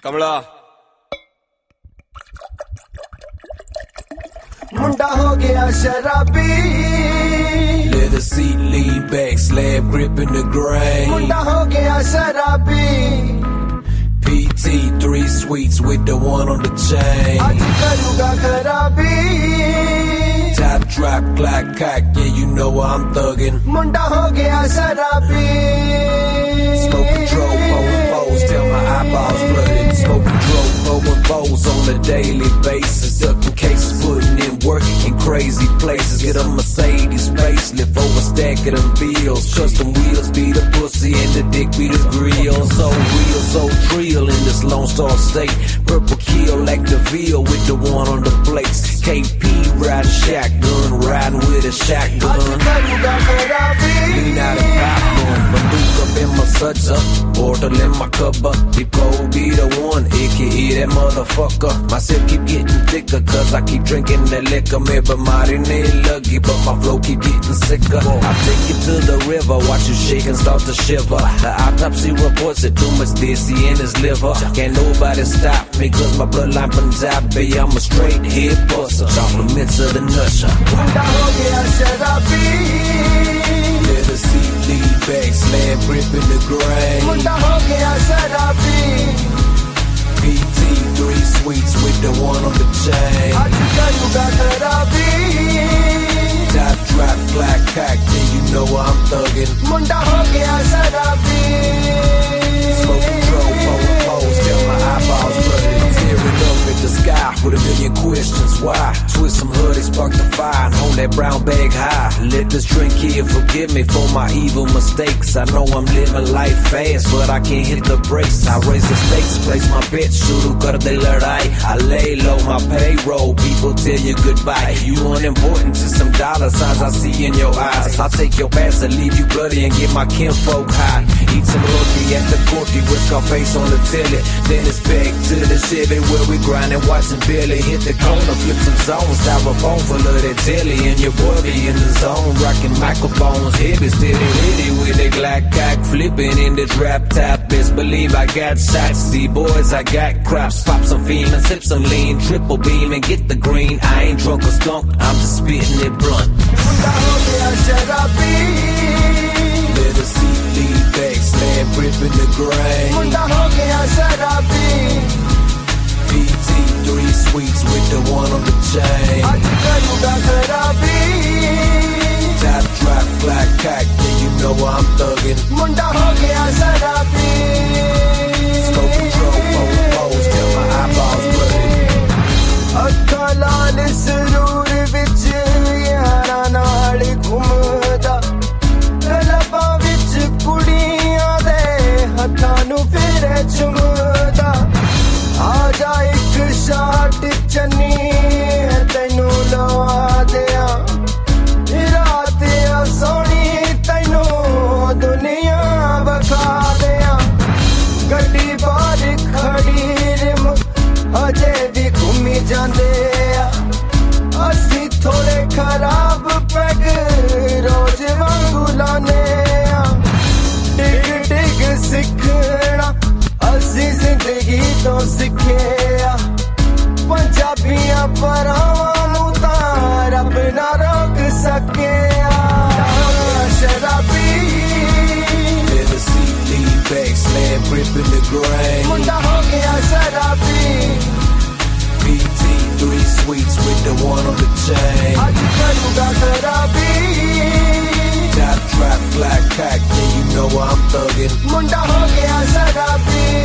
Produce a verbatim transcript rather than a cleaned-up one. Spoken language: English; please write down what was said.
कमला मुंडा हो गया शराबी Leather seat, lean back, slab grip in the grain. मुंडा हो गया शराबी P T, three sweets with the one on the chain. आज करूँगा खराबी Top drop, clock cock, yeah you know I'm thuggin'. मुंडा हो गया शराबी Smoking dope, pulling bowls till my eyeballs flooded. Smoking dope, pulling bowls on a daily basis. Ducking cases, putting in work in crazy places. Get a Mercedes facelift over a stack of them bills. Custom wheels be the pussy and the dick be the grill. So real, so trill in this Lone Star State. Purple kill like the veal with the one on the plates. K P riding shotgun, riding with a आज shotgun. करूँगा खराबी Lean out of popcorn, banduka up in my sudja, portal in my cover. People be the one, A K A that motherfucker. My sip keep getting thicker, cause I keep drinking that liquor. Me bamari ne lagi, but my flow keep getting sicker. I take it to the river, watch you shake and start to shiver. The autopsy reports that too much dizzy in his liver. Can't nobody stop me, cause my bloodline Punjabi. I'm a straight head buster, compliments of the nusher. मुंडा हो गया शराबी Leather seat, lean back, slam grip in the grain. मुंडा हो गया शराबी P T, three sweets with the one on the chain. आज करूँगा खराबी Top drop, black cock, yeah you know I'm thuggin'. मुंडा हो गया शराबी Smoking dope, pulling poles till my eyeballs flooded. I'm tearing up at the sky with a million questions. Why? Twist some hoodies, spark the fire, and hold that brown bag high. Let this drink here forgive me for my evil mistakes. I know I'm living life fast, but I can't hit the brakes. I raise the stakes, place my bets, shuru kar de ladai. I lay low my payroll, people tell you goodbye. You unimportant to some dollar signs I see in your eyes. I'll take your pass and leave you bloody and get my kinfolk high. Eat some roti at the corky with Scarface on the telly. Then it's back to the Chevy where we grind and watching Billy hit the corner, flip some zones, styrofoam full of that jelly, and your boy be in the zone, rocking microphones, heavy, steady, ready with a Glock cock, flipping in the drop top. Best believe I got shots, see boys, I got crops, pop some fiend and sip some lean, triple beam and get the green. I ain't drunk or skunk, I'm just spitting it blunt. मुंडा हो गया शराबी Leather seat, lean back, slam grip in the grain. मुंडा हो गया शराबी P T, three sweets with the one on the chain. आज करूँगा खराबी Top drop, black cock, yeah you know I'm thuggin'. मुंडा हो गया शराबी Smoking dope, pulling poles till my eyeballs flooded. ਅੱਖਾਂ ਲਾਲ ਸਰੂਰ ਵਿੱਚ ਯਾਰਾਂ ਨਾਲ ਘੁੰਮਦਾ ਕਲਬਾਂ ਵਿੱਚ ਕੁੜੀਆਂ ਦੇ ਹੱਥਾਂ ਨੂੰ ਫੇਰੇ ਚੁੰਮਦਾ ਆ ਜਾ ਇੱਕ ਸ਼ਾਟ ਚੰਨੀ ਤੈਨੂੰ ਲਵਾ ਦਿਆਂ ਰਾਤ ਆ ਸੋਹਣੀ ਤੈਨੂੰ ਦੁਨੀਆ ਵਿਖਾ ਦਿਆਂ ਗੱਡੀ ਬਾਹਰ ਖੜੀ ਰਿਮ ਹਜੇ ਵੀ ਘੁੰਮੀ ਜਾਂਦੇ ਆ ਅਸੀਂ ਥੋੜੇ ਖਰਾਬ ਪੈਗ ਰੋਜ਼ ਵਾਂਗੂ ਲਾਨੇ ਆ ਡਿਗ ਡਿਗ ਸਿੱਖਣਾ ਅਸੀਂ ਜ਼ਿੰਦਗੀ ਤੋਂ ਸਿੱਖਿਆ ਪੰਜਾਬੀਆਂ ਪਰਾਵਾਂ ਨੂੰ ਤਾਂ ਰੱਬ ਨਾ ਰੋਕ ਸਕਿਆ ਸ਼ਰਾਬੀ Leather seat, lean back, slam grip in the grain. ਮੁੰਡਾ ਹੋ ਗਿਆ ਸ਼ਰਾਬੀ P T, three sweets with the one on the chain. ਅੱਜ ਕरूँਗਾ ਖਰਾਬੀ Top drop, black cock, yeah you know I'm thuggin'. ਮੁੰਡਾ ਹੋ ਗਿਆ ਸ਼ਰਾਬੀ